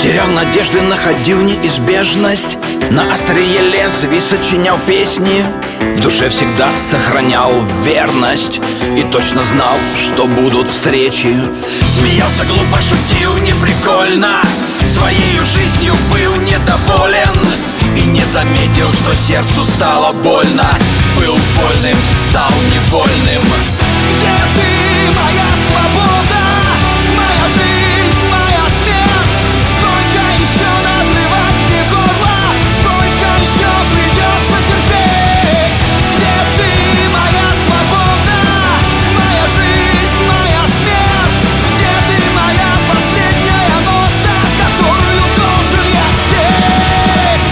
Терял надежды, находил неизбежность, на острие лезвий сочинял песни, в душе всегда сохранял верность и точно знал, что будут встречи. Смеялся глупо, шутил неприкольно, своей жизнью был недоволен и не заметил, что сердцу стало больно. Был вольным, стал невольным. Где ты, моя свобода? Моя жизнь, моя смерть. Сколько еще надрывать мне горло? Сколько еще придется терпеть? Где ты, моя свобода? Моя жизнь, моя смерть. Где ты, моя последняя нота, которую должен я спеть?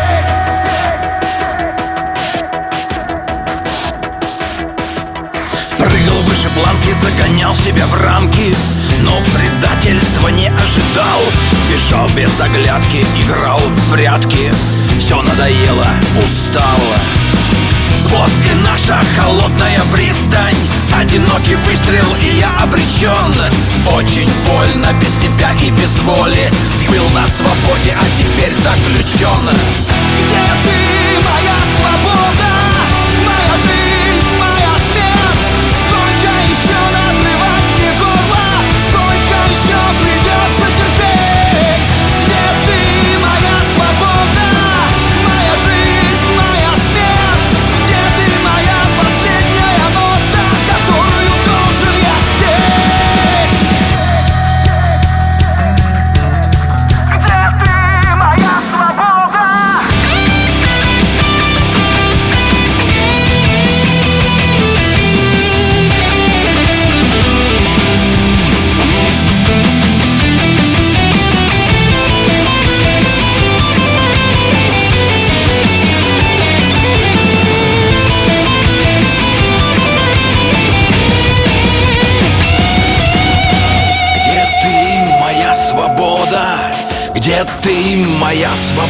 Прыгал выше планки, загонял себя в рамки, но предательства не ожидал. Бежал без оглядки, играл в прятки. Все надоело, устал. Вот и наша холодная пристань. Одинокий выстрел, и я обречен. Очень больно без тебя и без воли. Был на свободе, а теперь заключен. Где ты, моя свобода? Моя жизнь, моя смерть. Сколько еще надрывать мне горло? Сколько еще придется терпеть? Где ты, моя свобода? Моя жизнь, моя смерть. Где ты, моя последняя нота, которую должен я спеть? Где ты, моя свобода? Где ты, моя свобода? Где ты, моя свобода?